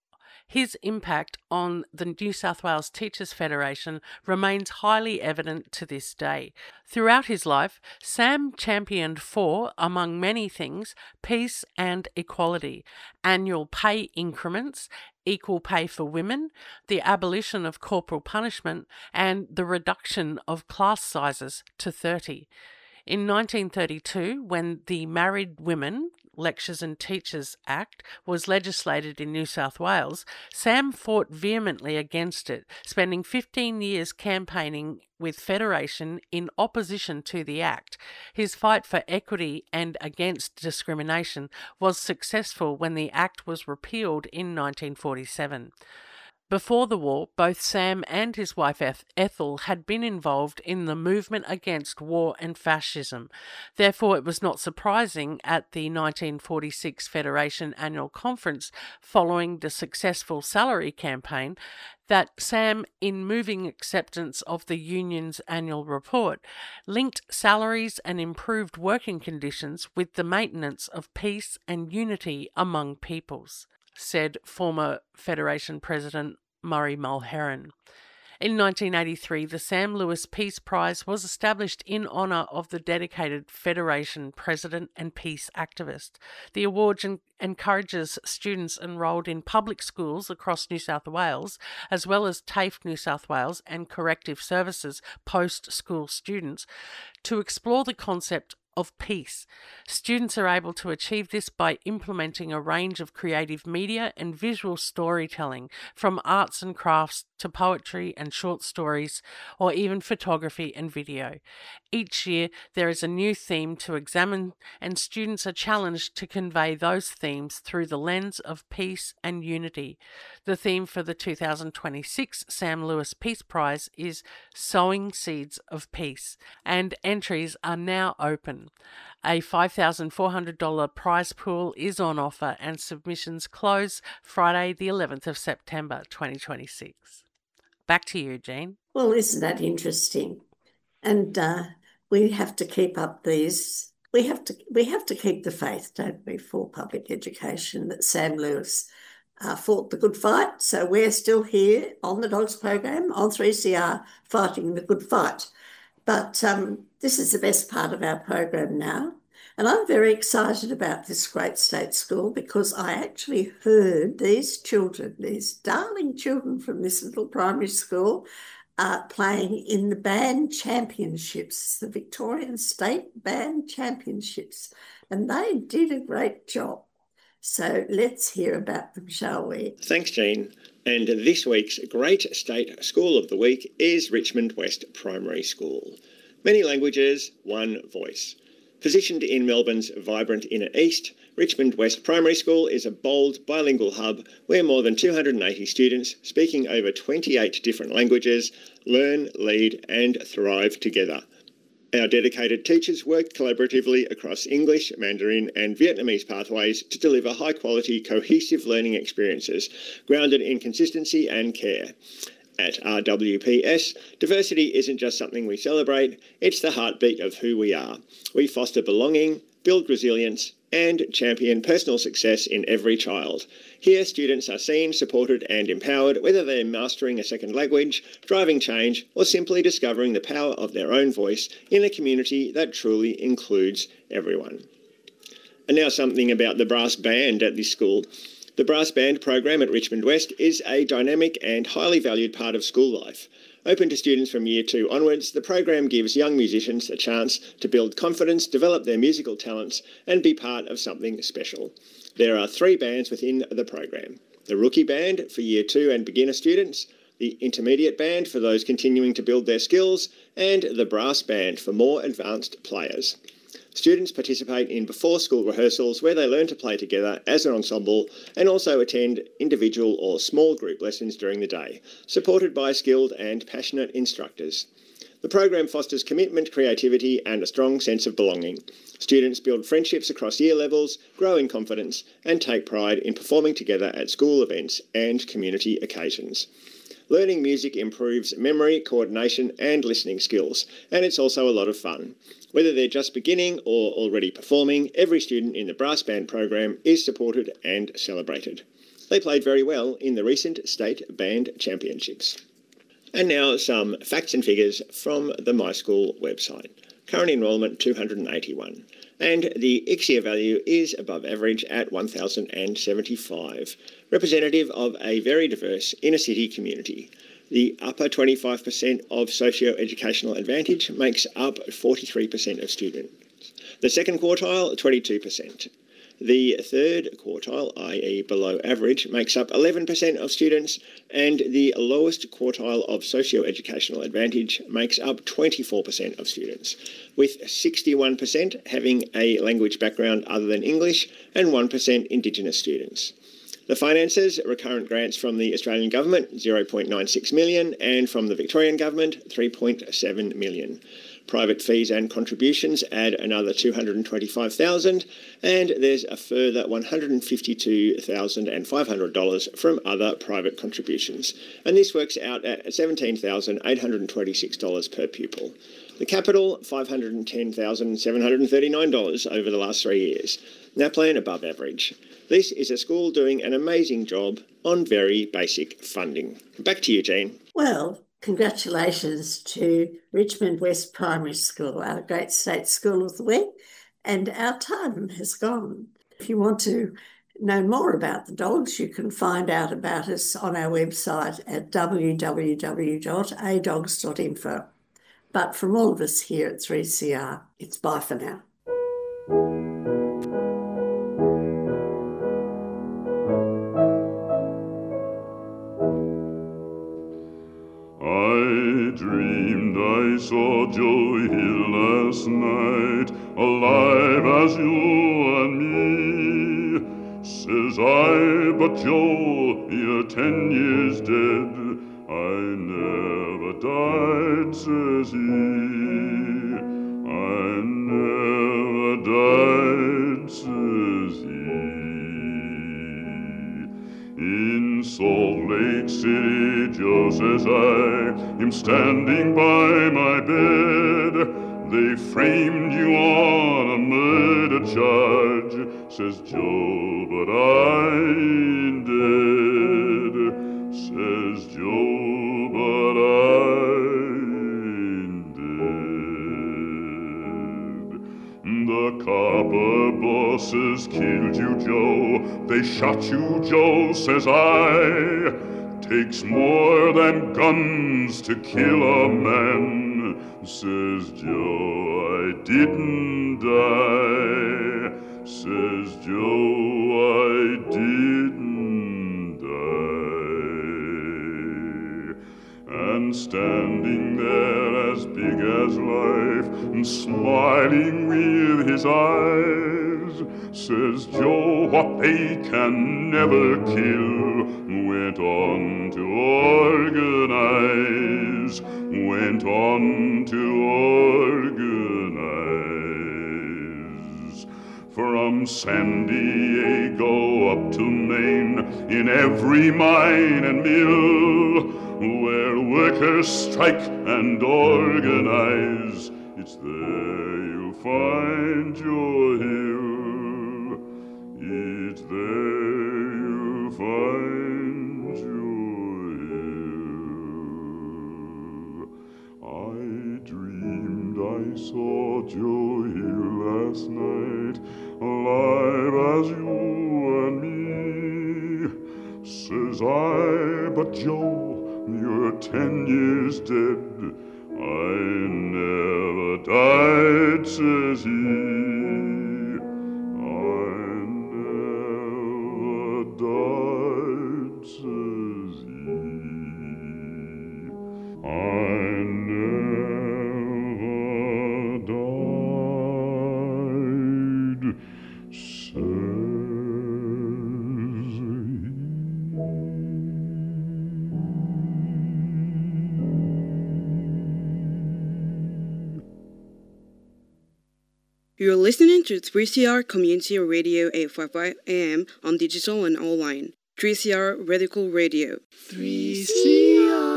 S3: his impact on the New South Wales Teachers Federation remains highly evident to this day. Throughout his life, Sam championed for, among many things, peace and equality, annual pay increments, equal pay for women, the abolition of corporal punishment, and the reduction of class sizes to thirty. In nineteen thirty-two, when the Married Women Lectures and Teachers Act was legislated in New South Wales, Sam fought vehemently against it, spending fifteen years campaigning with Federation in opposition to the Act. His fight for equity and against discrimination was successful when the Act was repealed in nineteen forty-seven. Before the war, both Sam and his wife Ethel had been involved in the movement against war and fascism. Therefore, it was not surprising at the nineteen forty-six Federation Annual Conference, following the successful salary campaign, that Sam, in moving acceptance of the union's annual report, linked salaries and improved working conditions with the maintenance of peace and unity among peoples, said former Federation President Murray Mulheron. In nineteen eighty-three, the Sam Lewis Peace Prize was established in honour of the dedicated Federation president and peace activist. The award en- encourages students enrolled in public schools across New South Wales, as well as TAFE New South Wales and Corrective Services post-school students, to explore the concept of peace. Students are able to achieve this by implementing a range of creative media and visual storytelling, from arts and crafts to poetry and short stories, or even photography and video. Each year there is a new theme to examine, and students are challenged to convey those themes through the lens of peace and unity. The theme for the two thousand twenty-six Sam Lewis Peace Prize is Sowing Seeds of Peace, and entries are now open. A five thousand four hundred dollars prize pool is on offer, and submissions close Friday the eleventh of September twenty twenty-six. Back to you, Jean.
S1: Well, isn't that interesting? And uh, we have to keep up these. We have to. We have to keep the faith, don't we, for public education? That Sam Lewis uh, fought the good fight, so we're still here on the Dogs program on three C R fighting the good fight. But um, this is the best part of our program now. And I'm very excited about this great state school because I actually heard these children, these darling children from this little primary school, uh, playing in the band championships, the Victorian State Band Championships. And they did a great job. So let's hear about them, shall we?
S2: Thanks, Jean. And this week's Great State School of the Week is Richmond West Primary School. Many languages, one voice. Positioned in Melbourne's vibrant inner east, Richmond West Primary School is a bold bilingual hub where more than two hundred eighty students speaking over twenty-eight different languages learn, lead and thrive together. Our dedicated teachers work collaboratively across English, Mandarin and Vietnamese pathways to deliver high-quality, cohesive learning experiences grounded in consistency and care. At R W P S, diversity isn't just something we celebrate, it's the heartbeat of who we are. We foster belonging, build resilience and champion personal success in every child. Here, students are seen, supported and empowered, whether they're mastering a second language, driving change, or simply discovering the power of their own voice in a community that truly includes everyone. And now something about the brass band at this school. The brass band program at Richmond West is a dynamic and highly valued part of school life. Open to students from year two onwards, the program gives young musicians a chance to build confidence, develop their musical talents and be part of something special. There are three bands within the program. The Rookie Band for year two and beginner students, the intermediate band for those continuing to build their skills, and the brass band for more advanced players. Students participate in before-school rehearsals where they learn to play together as an ensemble and also attend individual or small group lessons during the day, supported by skilled and passionate instructors. The program fosters commitment, creativity and a strong sense of belonging. Students build friendships across year levels, grow in confidence and take pride in performing together at school events and community occasions. Learning music improves memory, coordination and listening skills, and it's also a lot of fun. Whether they're just beginning or already performing, every student in the brass band program is supported and celebrated. They played very well in the recent state band championships. And now some facts and figures from the My School website. Current enrolment two hundred eighty-one, and the I C S I A value is above average at one thousand seventy-five, representative of a very diverse inner city community. The upper twenty-five percent of socio-educational advantage makes up forty-three percent of students. The second quartile, twenty-two percent. The third quartile, that is below average, makes up eleven percent of students, and the lowest quartile of socio-educational advantage makes up twenty-four percent of students, with sixty-one percent having a language background other than English and one percent Indigenous students. The finances, recurrent grants from the Australian Government, zero point nine six million dollars, and from the Victorian Government, three point seven million dollars. Private fees and contributions add another two hundred twenty-five thousand dollars, and there's a further one hundred fifty-two thousand five hundred dollars from other private contributions, and this works out at seventeen thousand eight hundred twenty-six dollars per pupil. The capital, five hundred ten thousand seven hundred thirty-nine dollars over the last three years. NAPLAN above average. This is a school doing an amazing job on very basic funding. Back to you, Jean.
S1: Well, congratulations to Richmond West Primary School, our great state school of the week, and our time has gone. If you want to know more about the dogs, you can find out about us on our website at w w w dot a dogs dot info. But from all of us here at three C R, it's bye for now.
S7: I dreamed I saw Joe Hill last night, alive as you and me. Says I, but Joe, you're ten years dead. I never died, says he. I never died, says he. In Salt Lake City, Joe, says I, him standing by my bed. They framed you on a murder charge, says Joe, but I ain't dead. Says Joe, but I ain't dead. The copper bosses killed you, Joe. They shot you, Joe, says I. Takes more than guns to kill a man, says Joe, I didn't die. Says Joe, I didn't die. And standing there as big as life, and smiling with his eyes, says Joe, what they can never kill, went on to organize, went on to organize. From San Diego up to Maine, in every mine and mill, where workers strike and organize, it's there you'll find your hill. It's there you'll find your hill. I dreamed I saw Joe Hill last night, alive as you and me. Says I, but Joe, you're ten years dead. I never died, says he. I never died, says he.
S8: You're listening to three C R Community Radio eight fifty-five A M on digital and online. three C R Radical Radio.
S9: three C R.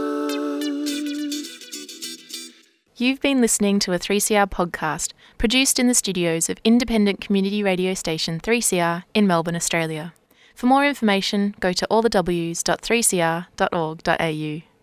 S10: You've been listening to a three C R podcast produced in the studios of independent community radio station three C R in Melbourne, Australia. For more information, go to all the w s dot three c r dot org dot a u.